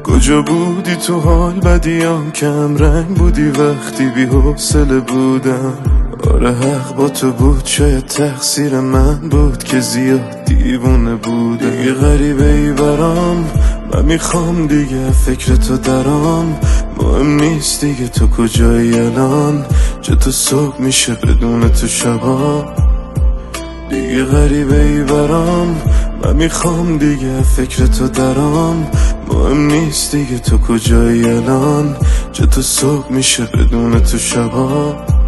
کجا بودی تو حال بدیام، کم رنگ بودی وقتی بی حوصله بودم. آره حق با تو بود، شاید تقصیر من بود که زیاد دیوونه بودم. دیگه غریبه ای برام، من میخوام دیگه فکر تو درام. مهم نیست دیگه تو کجایی الان، چه تو صبح میشه بدون تو شبا. دیگه غریبه ای برام، من میخوام دیگه فکر تو درام. مهم نیست دیگه تو کجایی الان، چه تو صبح میشه بدون تو شبا.